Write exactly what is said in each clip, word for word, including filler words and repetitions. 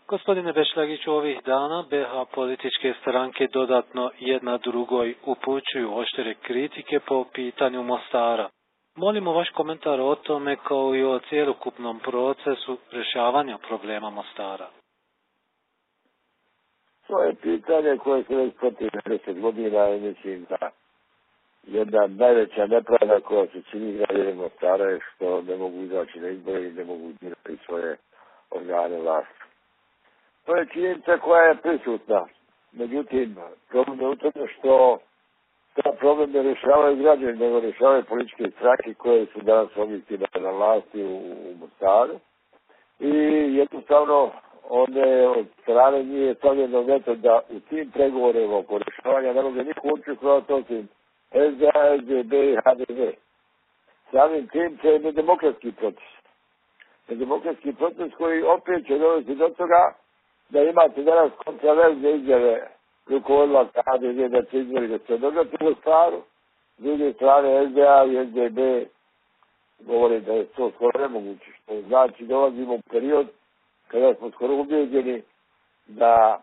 Gospodine Bešlagiću, ovih dana be ha političke stranke dodatno jedna drugoj upućuju oštre kritike po pitanju Mostara. Molimo vaš komentar o tome kao i o cjelokupnom procesu rješavanja problema Mostara. To je pitanje koje se već protiv deset godina i mislim da jedna najveća nepravda koja se čini građanima Mostara je što ne mogu izaći na izbore i ne mogu birati svoje organe vlasti. To je činjenica koja je prisutna. Međutim, problem je u tome što ta problem ne rješavaju građani, nego rješavaju političke stranke koje su danas objektivno na vlasti u, u Mostaru. I jednostavno one od strane nije stavljeno veto da u tim pregovorima oko rješavanja ne može niko učestvovati osim S D A, S D B i H D V. Samim tim će je nedemokratski proces. Nedemokratski proces koji opet će dovesti do toga da imate danas kontraverzne izjave rukovodila H D V da će izbori da se događa u Mostaru. S druge strane S D A i S D B govore da je to skoro nemoguće, što znači dolazimo u period kada smo skoro ubijeđeni da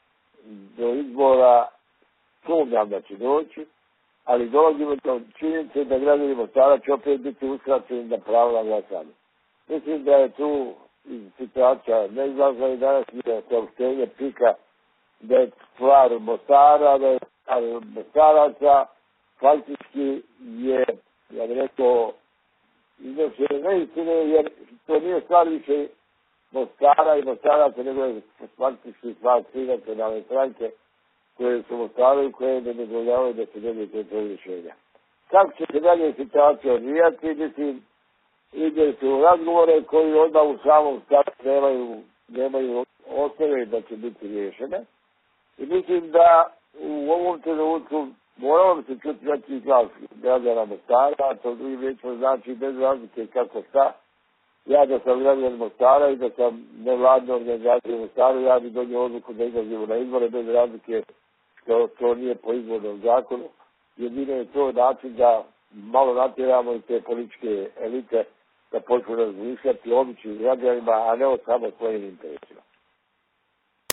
do izbora sumnjam da će doći, ali dolazimo do činjenice da građani Mostara će opet biti uskraćeni na pravo na glasanje. Mislim da je tu situacija neizlazna i danas je saopštenje pika da je stvar Mostara, da je stvar Mostaraca, faktički je, ja bih rekao, iznošenje neistine, jer to nije stvar više Mostara i Mostaraca, nego je faktički stvar tri nacionalne stranke koje su Mostaru i koje ne dozvoljavaju da se dobije to rješenja. Kako će se dalje situacija odvijati, mislim, ide se u razgovore koji odmah u samom startu nemaju, nemaju osnove da će biti riješene. I mislim da u ovom trenutku moramo se čuti veći glas građana Mostara, a to drugim riječima znači bez razlike kako šta. Ja da sam građan Mostara i da sam nevladna organizacija u Mostaru, ja bi donio odluku da izlazimo na izbore bez razlike što to nije po izbornom zakonu. Jedino je to način da malo natjeramo i te političke elite da počnu razmišljati o običnim građanima, a ne o samo svojim interesima.